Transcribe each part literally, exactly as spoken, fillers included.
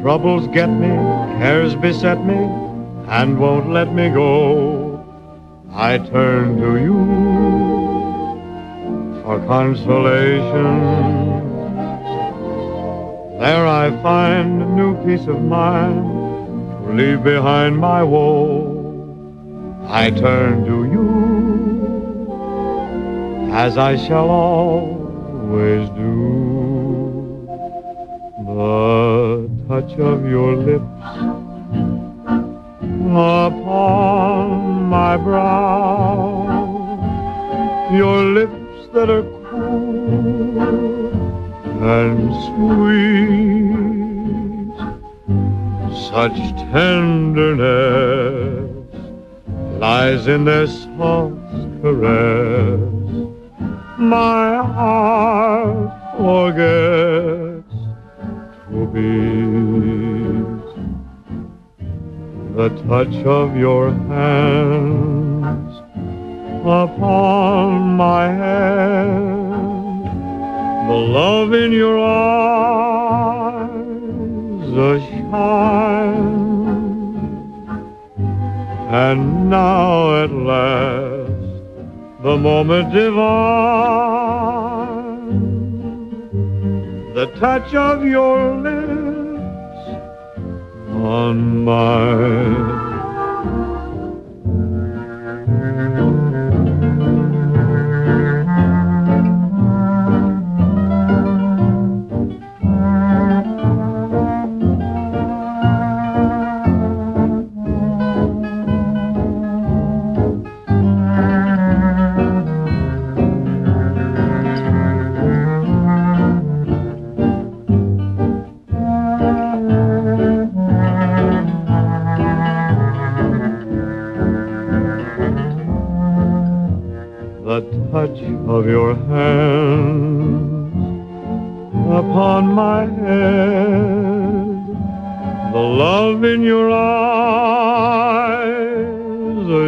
troubles get me, cares beset me, and won't let me go, I turn to you for consolation. There I find a new peace of mind to leave behind my woe. I turn to you, as I shall always do. The touch of your lips upon my brow, your lips that are cool and sweet, such tenderness lies in their soft caress. My heart forgets to beat. The touch of your hands upon my head, the love in your eyes, a shine. And now at last, the moment divine, the touch of your lips on mine. The touch of your hands upon my head, the love in your eyes, a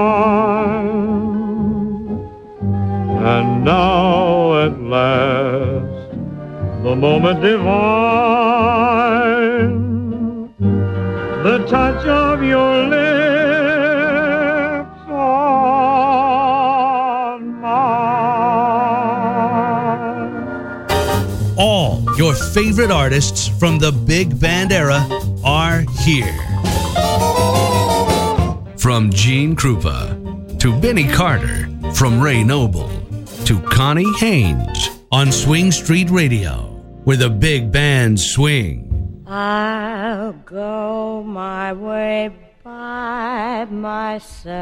shine. And now at last, the moment divine, the touch of your lips on mine. All your favorite artists from the big band era are here. From Gene Krupa to Benny Carter, from Ray Noble to Connie Haynes on Swing Street Radio, where the big band swing. I'll go my way by myself.